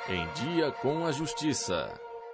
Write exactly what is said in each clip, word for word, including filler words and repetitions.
Em Dia com a Justiça.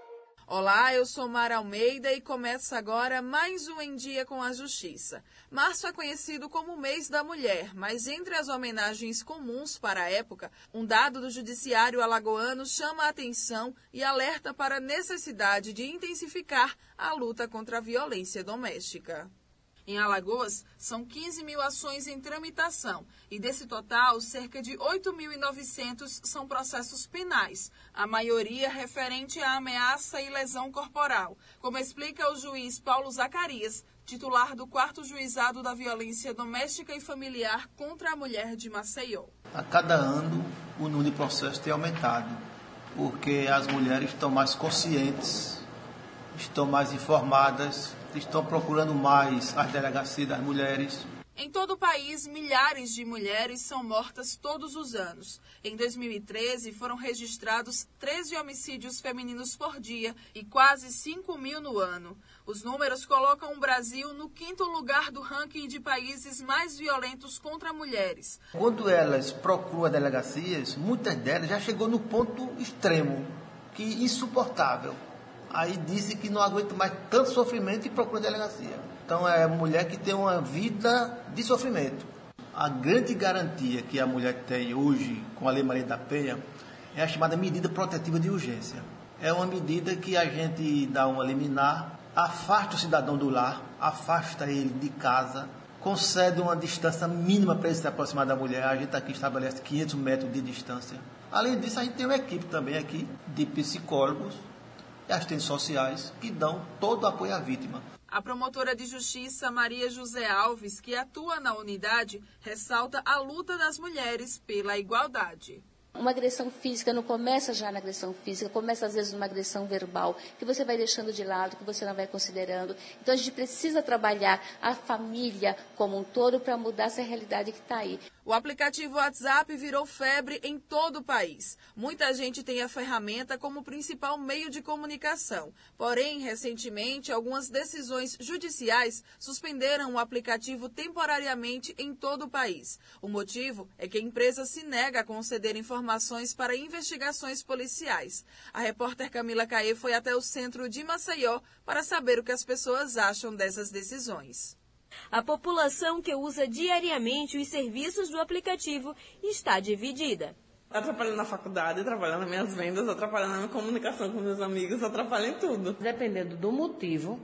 Olá, eu sou Mara Almeida e começa agora mais um Em Dia com a Justiça. Março é conhecido como o mês da mulher, mas entre as homenagens comuns para a época, um dado do judiciário alagoano chama a atenção e alerta para a necessidade de intensificar a luta contra a violência doméstica. Em Alagoas, são quinze mil ações em tramitação e, desse total, cerca de oito mil e novecentos são processos penais, a maioria referente à ameaça e lesão corporal, como explica o juiz Paulo Zacarias, titular do quarto Juizado da Violência Doméstica e Familiar contra a Mulher de Maceió. A cada ano, o número de processos tem aumentado, porque as mulheres estão mais conscientes, estão mais informadas, estão procurando mais as delegacias das mulheres. Em todo o país, milhares de mulheres são mortas todos os anos. Em dois mil e treze, foram registrados treze homicídios femininos por dia e quase cinco mil no ano. Os números colocam o Brasil no quinto lugar do ranking de países mais violentos contra mulheres. Quando elas procuram as delegacias, muitas delas já chegou no ponto extremo, que insuportável. Aí disse que não aguenta mais tanto sofrimento e procura delegacia. Então é mulher que tem uma vida de sofrimento. A grande garantia que a mulher tem hoje com a Lei Maria da Penha é a chamada medida protetiva de urgência. É uma medida que a gente dá uma liminar, afasta o cidadão do lar, afasta ele de casa, concede uma distância mínima para ele se aproximar da mulher. A gente aqui estabelece quinhentos metros de distância. Além disso, a gente tem uma equipe também aqui de psicólogos e assistentes sociais que dão todo o apoio à vítima. A promotora de justiça Maria José Alves, que atua na unidade, ressalta a luta das mulheres pela igualdade. Uma agressão física não começa já na agressão física, começa às vezes numa agressão verbal, que você vai deixando de lado, que você não vai considerando. Então a gente precisa trabalhar a família como um todo para mudar essa realidade que está aí. O aplicativo WhatsApp virou febre em todo o país. Muita gente tem a ferramenta como principal meio de comunicação. Porém, recentemente, algumas decisões judiciais suspenderam o aplicativo temporariamente em todo o país. O motivo é que a empresa se nega a conceder informações para investigações policiais. A repórter Camila Caê foi até o centro de Maceió para saber o que as pessoas acham dessas decisões. A população que usa diariamente os serviços do aplicativo está dividida. Atrapalhando na faculdade, atrapalhando nas minhas vendas, atrapalhando na minha comunicação com meus amigos, atrapalha em tudo. Dependendo do motivo,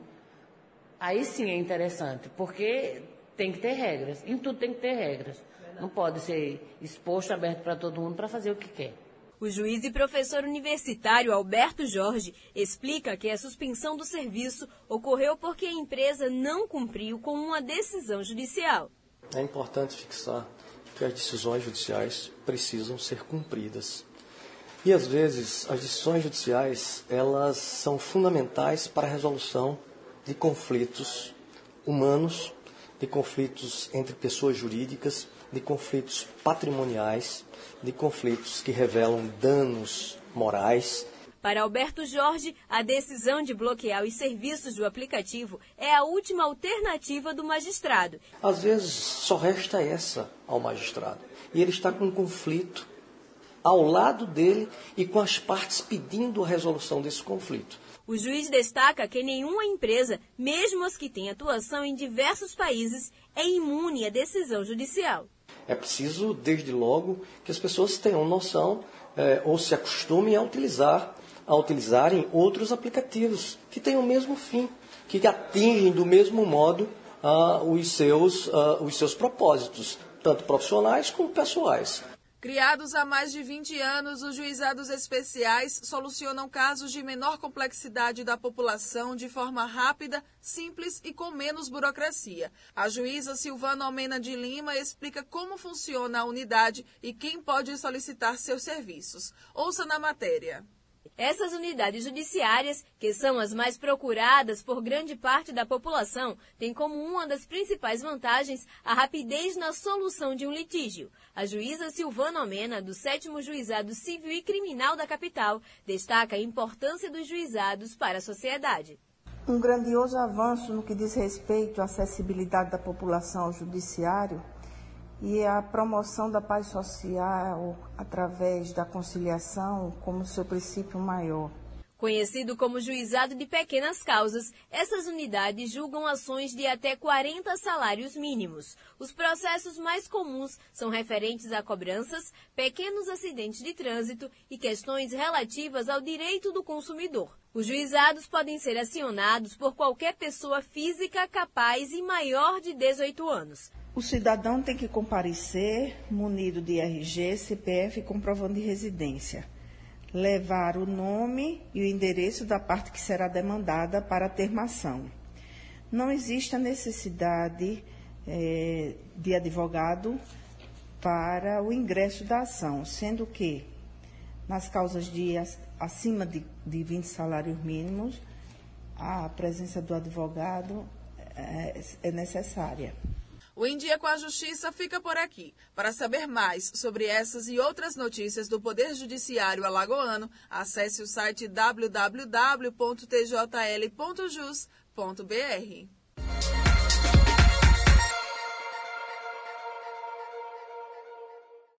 aí sim é interessante, porque tem que ter regras. Em tudo tem que ter regras. Não pode ser exposto, aberto para todo mundo para fazer o que quer. O juiz e professor universitário Alberto Jorge explica que a suspensão do serviço ocorreu porque a empresa não cumpriu com uma decisão judicial. É importante fixar que as decisões judiciais precisam ser cumpridas. E às vezes as decisões judiciais elas são fundamentais para a resolução de conflitos humanos, de conflitos entre pessoas jurídicas, de conflitos patrimoniais, de conflitos que revelam danos morais. Para Alberto Jorge, a decisão de bloquear os serviços do aplicativo é a última alternativa do magistrado. Às vezes só resta essa ao magistrado. E ele está com um conflito ao lado dele e com as partes pedindo a resolução desse conflito. O juiz destaca que nenhuma empresa, mesmo as que têm atuação em diversos países, é imune à decisão judicial. É preciso, desde logo, que as pessoas tenham noção eh, ou se acostumem a utilizar, a utilizarem outros aplicativos que têm o mesmo fim, que atingem do mesmo modo ah, os, seus, ah, os seus propósitos, tanto profissionais como pessoais. Criados há mais de vinte anos, os juizados especiais solucionam casos de menor complexidade da população de forma rápida, simples e com menos burocracia. A juíza Silvana Almena de Lima explica como funciona a unidade e quem pode solicitar seus serviços. Ouça na matéria. Essas unidades judiciárias, que são as mais procuradas por grande parte da população, têm como uma das principais vantagens a rapidez na solução de um litígio. A juíza Silvana Almena, do sétimo Juizado Civil e Criminal da capital, destaca a importância dos juizados para a sociedade. Um grandioso avanço no que diz respeito à acessibilidade da população ao judiciário e a promoção da paz social através da conciliação como seu princípio maior. Conhecido como juizado de pequenas causas, essas unidades julgam ações de até quarenta salários mínimos. Os processos mais comuns são referentes a cobranças, pequenos acidentes de trânsito e questões relativas ao direito do consumidor. Os juizados podem ser acionados por qualquer pessoa física capaz e maior de dezoito anos. O cidadão tem que comparecer munido de R G, C P F e comprovante de residência. Levar o nome e o endereço da parte que será demandada para a termação. Não existe a necessidade eh, de advogado para o ingresso da ação, sendo que, nas causas de acima de, de vinte salários mínimos, a presença do advogado é, é necessária. O Em Dia com a Justiça fica por aqui. Para saber mais sobre essas e outras notícias do Poder Judiciário alagoano, acesse o site w w w ponto t j l ponto jus ponto b r.